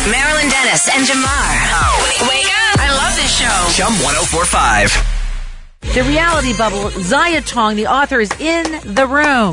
Marilyn Dennis and Jamar. Wake up. I love this show. Chum 1045. The Reality Bubble, Zaya Tong, the author, is in the room.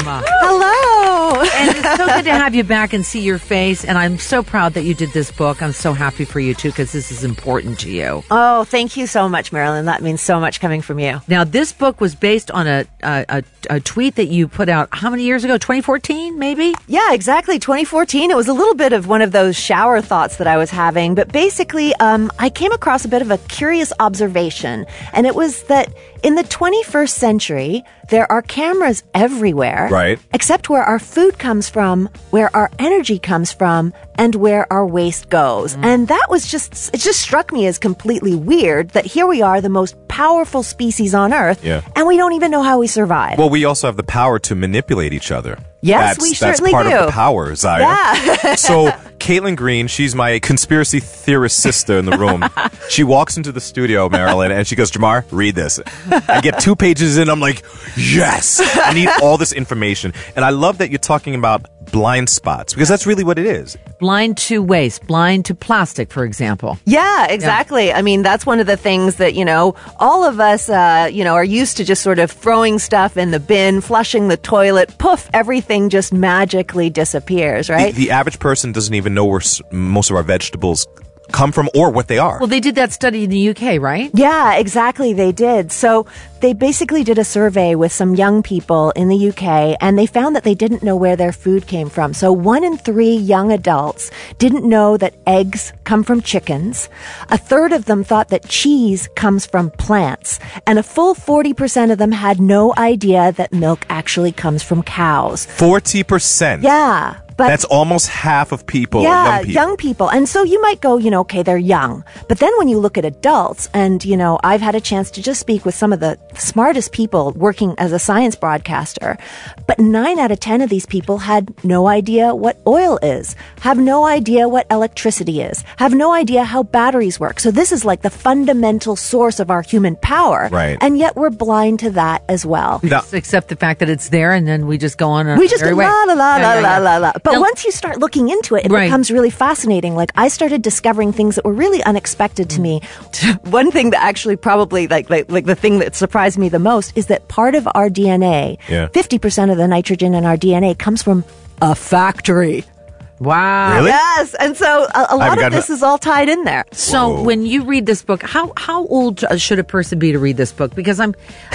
Hello. And it's so good to have you back and see your face. And I'm so proud that you did this book. I'm so happy for you, too, because this is important to you. Oh, thank you so much, Marilyn. That means so much coming from you. Now, this book was based on a tweet that you put out how many years ago? 2014, maybe? Yeah, exactly. 2014. It was a little bit of one of those shower thoughts that I was having. But basically, I came across a bit of a curious observation. And it was that in the 21st century, there are cameras everywhere. Right. Except where our food comes from, where our energy comes from, and where our waste goes. And that was it just struck me as completely weird that here we are, the most powerful species on Earth, and we don't even know how we survive. Well, we also have the power to manipulate each other. Yes, we certainly do. That's part of the power, Zaya. Yeah. So, Caitlin Green, she's my conspiracy theorist sister in the room. She walks into the studio, Marilyn, and she goes, Jamar, read this. I get 2 pages in, I'm like, yes! I need all this information. And I love that you're talking about blind spots, because that's really what it is. Blind to waste, blind to plastic, for example. Yeah, exactly. Yeah. I mean, that's one of the things that, all of us, are used to just sort of throwing stuff in the bin, flushing the toilet, poof, everything just magically disappears, right? The average person doesn't even know where most of our vegetables come from or what they are. Well, they did that study in the UK, right? Yeah, exactly. They did. So they basically did a survey with some young people in the UK, and they found that they didn't know where their food came from. So 1 in 3 young adults didn't know that eggs come from chickens. A third of them thought that cheese comes from plants. And a full 40% of them had no idea that milk actually comes from cows. 40%? Yeah. But that's almost half of people. Yeah, young people. And so you might go, okay, they're young. But then when you look at adults, and, I've had a chance to just speak with some of the smartest people working as a science broadcaster, but 9 out of 10 of these people had no idea what oil is, have no idea what electricity is, have no idea how batteries work. So this is like the fundamental source of our human power. Right. And yet we're blind to that as well. We just accept the fact that it's there, and then we just go on. We just go la la la la la la la. But now, once you start looking into it, it becomes really fascinating. Like, I started discovering things that were really unexpected to me. One thing that actually probably, like the thing that surprised me the most is that part of our DNA, 50% of the nitrogen in our DNA comes from a factory. Wow. Really? Yes. And so a lot of this is all tied in there. So when you read this book, how old should a person be to read this book? Because I'm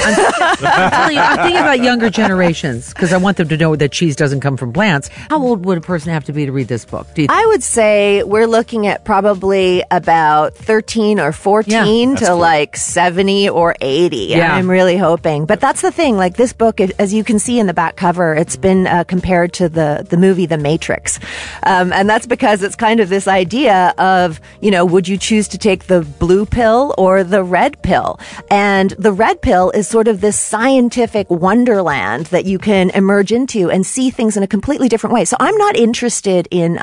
thinking about younger generations, because I want them to know that cheese doesn't come from plants. How old would a person have to be to read this book? I would say we're looking at probably about 13 or 14 to like 70 or 80. Yeah. I'm really hoping. But that's the thing. Like, this book, as you can see in the back cover, it's been compared to the movie The Matrix. And that's because it's kind of this idea of, would you choose to take the blue pill or the red pill? And the red pill is sort of this scientific wonderland that you can emerge into and see things in a completely different way. So I'm not interested in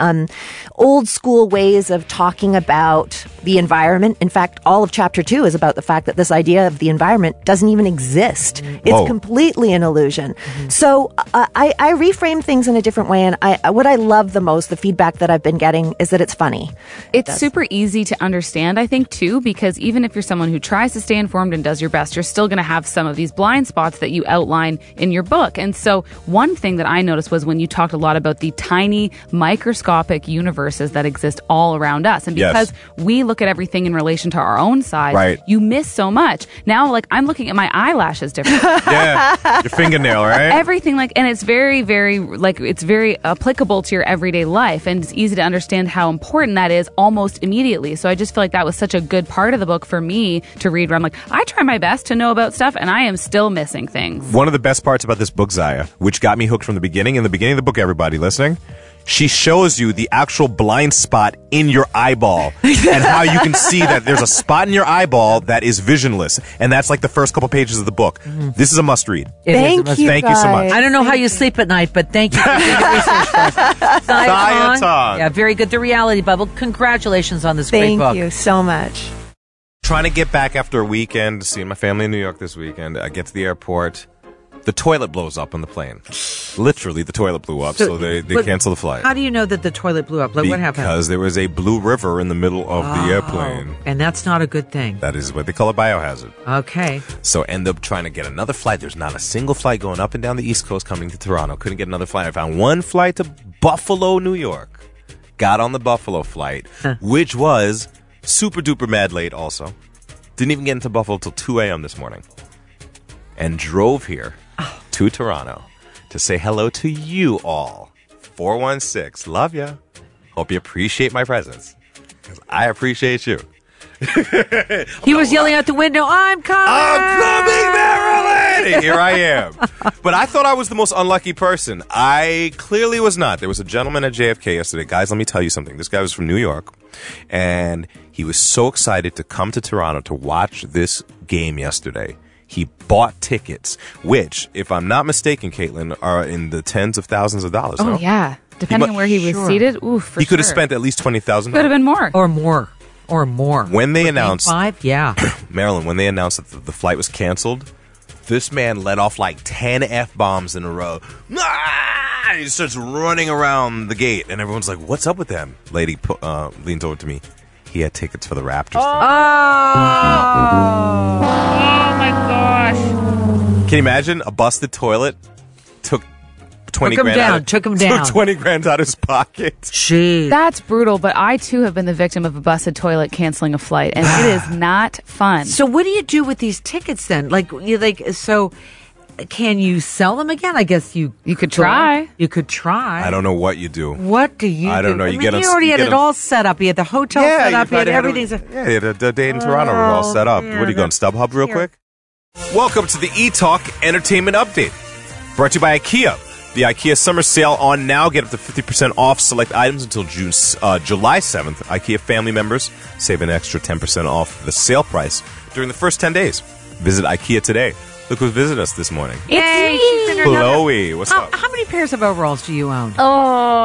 old school ways of talking about the environment. In fact, all of chapter 2 is about the fact that this idea of the environment doesn't even exist. It's completely an illusion. So I reframe things in a different way. And what I love the most, the feedback that I've been getting, is that it's funny. It's super easy to understand, I think, too, because even if you're someone who tries to stay informed and does your best, you're still going to have some of these blind spots that you outline in your book. And so one thing that I noticed was when you talked a lot about the tiny microscopic universes that exist all around us. And because we look at everything in relation to our own size, you miss so much. Now, like, I'm looking at my eyelashes differently. Your fingernail, right? Everything, and it's very, very, it's very applicable to your everyday life, and it's easy to understand how important that is almost immediately. So I just feel like that was such a good part of the book for me to read, where I'm like, I try my best to know about stuff, and I am still missing things. One of the best parts about this book, Zaya, which got me hooked from the beginning, in the beginning of the book, everybody listening, she shows you the actual blind spot in your eyeball and how you can see that there's a spot in your eyeball that is visionless. And that's like the first couple pages of the book. This is a must read. Thank you so much. I don't know how you sleep at night, but thank you for doing the research for us. Zaya Tong. Yeah, very good. The Reality Bubble. Congratulations on this great book. Thank you so much. Trying to get back after a weekend, seeing my family in New York this weekend. I get to the airport. The toilet blows up on the plane. Literally, the toilet blew up, so they but cancel the flight. How do you know that the toilet blew up? Like, what happened? Because there was a blue river in the middle of the airplane. And that's not a good thing. That is what they call a biohazard. Okay. So end up trying to get another flight. There's not a single flight going up and down the East Coast coming to Toronto. Couldn't get another flight. I found one flight to Buffalo, New York. Got on the Buffalo flight, which was super duper mad late also. Didn't even get into Buffalo till 2 a.m. this morning. And drove here to Toronto to say hello to you all. 416. Love ya. Hope you appreciate my presence. Because I appreciate you. He was yelling out the window, I'm coming, Marilyn! And here I am. But I thought I was the most unlucky person. I clearly was not. There was a gentleman at JFK yesterday. Guys, let me tell you something. This guy was from New York, and he was so excited to come to Toronto to watch this game yesterday. He bought tickets, which, if I'm not mistaken, Caitlin, are in the tens of thousands of dollars. Oh, no? yeah. Depending on where he was seated, for he could have sure. spent at least $20,000. Could have been more. Or more. When they announced, 5? Yeah. Marilyn, when they announced that the flight was canceled, this man let off like 10 F-bombs in a row. Ah! He starts running around the gate, and everyone's like, what's up with them? Lady leans over to me. He had tickets for the Raptors. Oh my gosh. Can you imagine a busted toilet took 20 Took him grand down, out took him down. Took 20 grand out of his pocket. Jeez. That's brutal, but I too have been the victim of a busted toilet canceling a flight, and it is not fun. So what do you do with these tickets then? So can you sell them again? I guess you could try. You could try. I don't know what you do. What do you do? I don't know. You get you them- already you had get it them- all set up. You had the hotel set up. You had everything. Yeah, you had the day in Toronto all set up. What are you going, StubHub real quick? Welcome to the eTalk Entertainment Update. Brought to you by IKEA. The IKEA summer sale on now. Get up to 50% off select items until July 7th. IKEA family members save an extra 10% off the sale price during the first 10 days. Visit IKEA today. Look who's visited us this morning. Hey, she's in her Chloe, what's up? How many pairs of overalls do you own? Oh,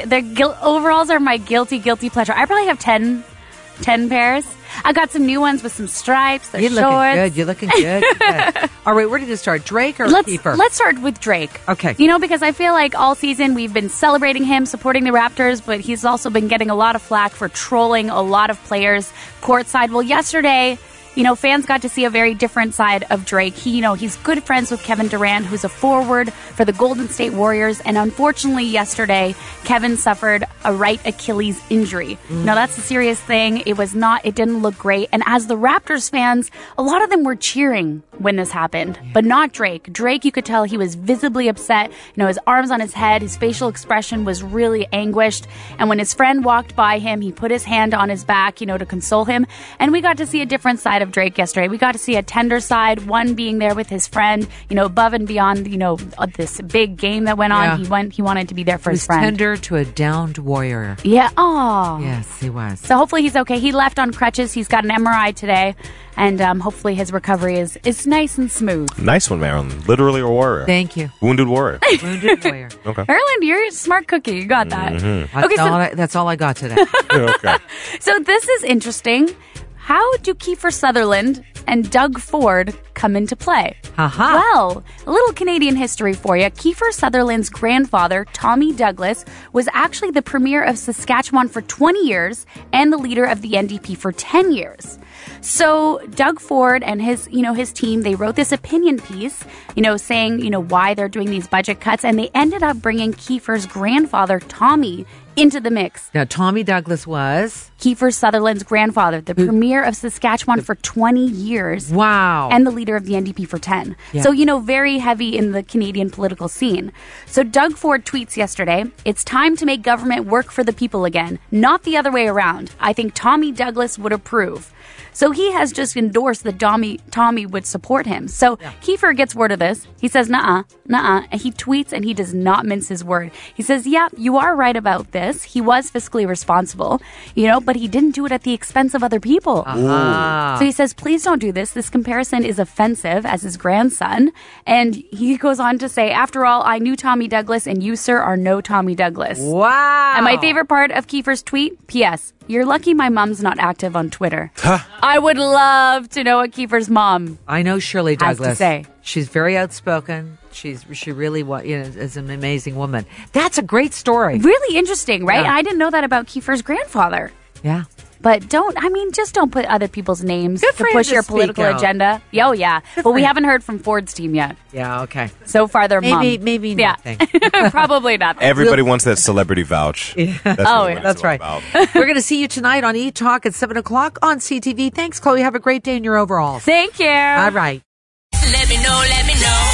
overalls are my guilty pleasure. I probably have 10 pairs. I got some new ones with some stripes. They're You're shorts. looking good. You're looking good. Good. All right, where did you start? Drake or Kiefer? Let's start with Drake. Okay. You know, because I feel like all season we've been celebrating him, supporting the Raptors, but he's also been getting a lot of flack for trolling a lot of players courtside. Well, yesterday, fans got to see a very different side of Drake. He's good friends with Kevin Durant, who's a forward for the Golden State Warriors. And unfortunately, yesterday, Kevin suffered a right Achilles injury. Now, that's a serious thing. It didn't look great. And as the Raptors fans, a lot of them were cheering when this happened, but not Drake. Drake, you could tell he was visibly upset. His arms on his head, his facial expression was really anguished. And when his friend walked by him, he put his hand on his back, to console him. And we got to see a different side of Drake yesterday. We got to see a tender side, one being there with his friend, above and beyond, this big game that went on. Yeah. He wanted to be there for He his was friend. tender to a downed warrior. Yeah. Oh. Yes, he was. So hopefully he's okay. He left on crutches. He's got an MRI today, and hopefully his recovery is nice and smooth. Nice one, Marilyn. Literally a warrior. Thank you. Wounded warrior. Wounded warrior. Okay. Marilyn, you're a smart cookie. You got that. That's all I got today. Okay. So this is interesting. How do Kiefer Sutherland and Doug Ford come into play? Aha. Well, a little Canadian history for you. Kiefer Sutherland's grandfather, Tommy Douglas, was actually the premier of Saskatchewan for 20 years and the leader of the NDP for 10 years. So Doug Ford and his team, they wrote this opinion piece, saying, why they're doing these budget cuts, and they ended up bringing Kiefer's grandfather, Tommy, into the mix. Now, Tommy Douglas was? Kiefer Sutherland's grandfather, the premier of Saskatchewan for 20 years. Wow. And the leader of the NDP for 10. Yeah. So, very heavy in the Canadian political scene. So Doug Ford tweets yesterday, "It's time to make government work for the people again, not the other way around. I think Tommy Douglas would approve." So he has just endorsed that Tommy would support him. So Kiefer gets word of this. He says, nuh-uh. And he tweets and he does not mince his word. He says, yeah, you are right about this. He was fiscally responsible, but he didn't do it at the expense of other people. Ah. So he says, please don't do this. This comparison is offensive as his grandson. And he goes on to say, after all, I knew Tommy Douglas and you, sir, are no Tommy Douglas. Wow. And my favorite part of Kiefer's tweet, P.S., you're lucky my mom's not active on Twitter. I would love to know what Kiefer's mom I know Shirley has Douglas. to say. She's very outspoken. She really is an amazing woman. That's a great story. Really interesting, right? Yeah. I didn't know that about Kiefer's grandfather. Yeah. But just don't put other people's names Good to for him push to your speak political out. agenda. Oh, yeah. But we him. haven't heard from Ford's team yet. Yeah, okay. So far, they're Maybe yeah. nothing. Probably nothing. Everybody wants that celebrity vouch. That's Oh, really yeah. what it's That's all right. about. We're going to see you tonight on E-Talk at 7 o'clock on CTV. Thanks, Chloe. Have a great day in your overalls. Thank you. All right. Let me know, let me know.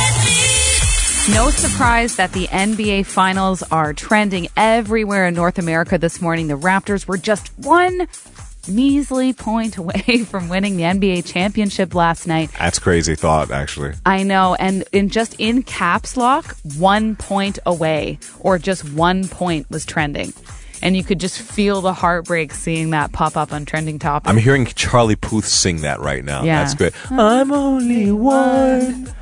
No surprise that the NBA Finals are trending everywhere in North America this morning. The Raptors were just one measly point away from winning the NBA championship last night. That's crazy thought, actually. I know, and in caps lock, 1 point away, or just 1 point was trending. And you could just feel the heartbreak seeing that pop up on trending topics. I'm hearing Charlie Puth sing that right now. Yeah. That's great. I'm only 1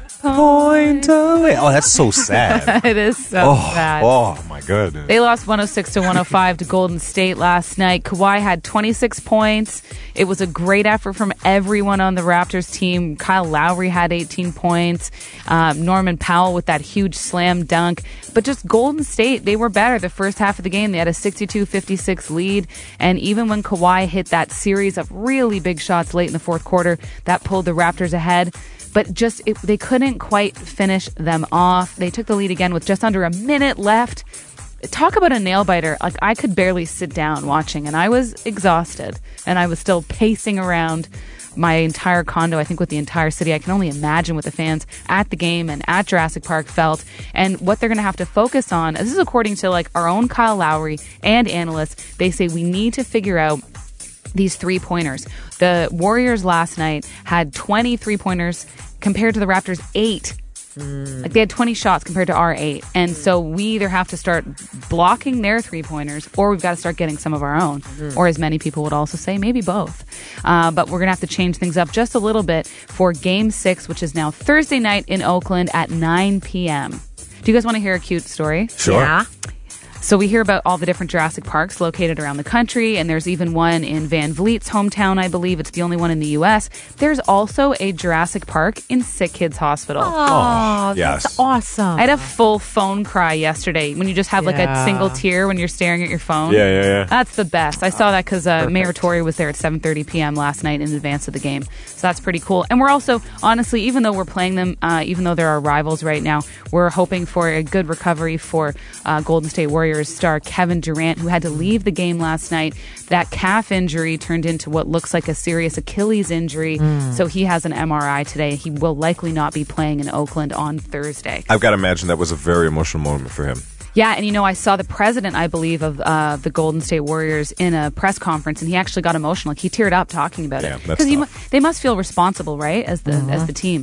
point away. Oh, that's so sad. It is so sad. Oh, my goodness. They lost 106-105 to Golden State last night. Kawhi had 26 points. It was a great effort from everyone on the Raptors team. Kyle Lowry had 18 points. Norman Powell with that huge slam dunk. But just Golden State, they were better the first half of the game. They had a 62-56 lead. And even when Kawhi hit that series of really big shots late in the fourth quarter, that pulled the Raptors ahead. But they couldn't quite finish them off. They took the lead again with just under a minute left. Talk about a nail biter. Like, I could barely sit down watching, and I was exhausted. And I was still pacing around my entire condo, I think with the entire city. I can only imagine what the fans at the game and at Jurassic Park felt, and what they're going to have to focus on. This is according to our own Kyle Lowry and analysts. They say we need to figure out these 3-pointers. The Warriors last night had 20 3-pointers compared to the Raptors 8. They had 20 shots compared to our 8. And so we either have to start blocking their 3-pointers, or we've got to start getting some of our own. Or as many people would also say, maybe both. But we're going to have to change things up just a little bit for Game 6, which is now Thursday night in Oakland at 9 p.m. Do you guys want to hear a cute story? Sure. Yeah. So we hear about all the different Jurassic Parks located around the country, and there's even one in Van Vliet's hometown, I believe. It's the only one in the U.S. There's also a Jurassic Park in Sick Kids Hospital. Oh, yes. that's awesome. I had a full phone cry yesterday when you just have a single tear when you're staring at your phone. Yeah. That's the best. I saw that because Mayor Tory was there at 7:30 p.m. last night in advance of the game. So that's pretty cool. And we're also, honestly, even though we're playing them, even though they're our rivals right now, we're hoping for a good recovery for Golden State Warriors star Kevin Durant, who had to leave the game last night. That calf injury turned into what looks like a serious Achilles injury. So he has an MRI today. He will likely not be playing in Oakland on Thursday. I've got to imagine that was a very emotional moment for him. Yeah, and I saw the president, I believe, of the Golden State Warriors in a press conference, and he actually got emotional. Like, he teared up talking about it. That's tough. They must feel responsible, right, as the team.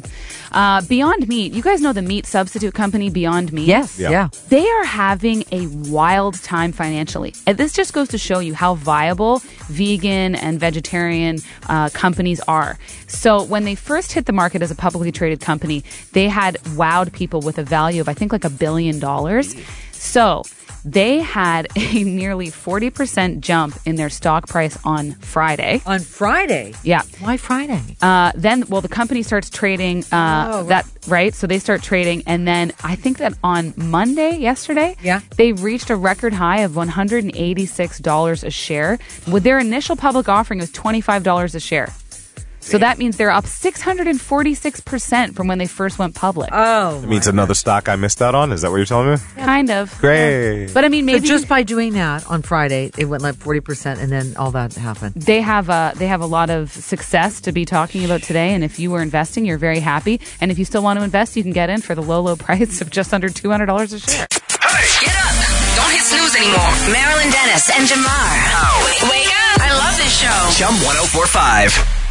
Beyond Meat, you guys know the meat substitute company Beyond Meat? Yes, Yeah. yeah. They are having a wild time financially. And this just goes to show you how viable vegan and vegetarian companies are. So when they first hit the market as a publicly traded company, they had wowed people with a value of, I think, $1 billion. So they had a nearly 40% jump in their stock price on Friday. On Friday? Yeah. Why Friday? The company starts trading right? So they start trading, and then I think that on Monday, yesterday, they reached a record high of $186 a share. With their initial public offering, it was $25 a share. So that means they're up 646% from when they first went public. Oh, It means another stock I missed out on? Is that what you're telling me? Kind of. Great. But I mean, maybe So just by doing that on Friday, it went like 40%, and then all that happened. they have a lot of success to be talking about today. And if you were investing, you're very happy. And if you still want to invest, you can get in for the low price of just under $200 a share. Get up. Don't hit snooze anymore. Marilyn Dennis and Jamar. Wake up. I love this show. Chum 1045.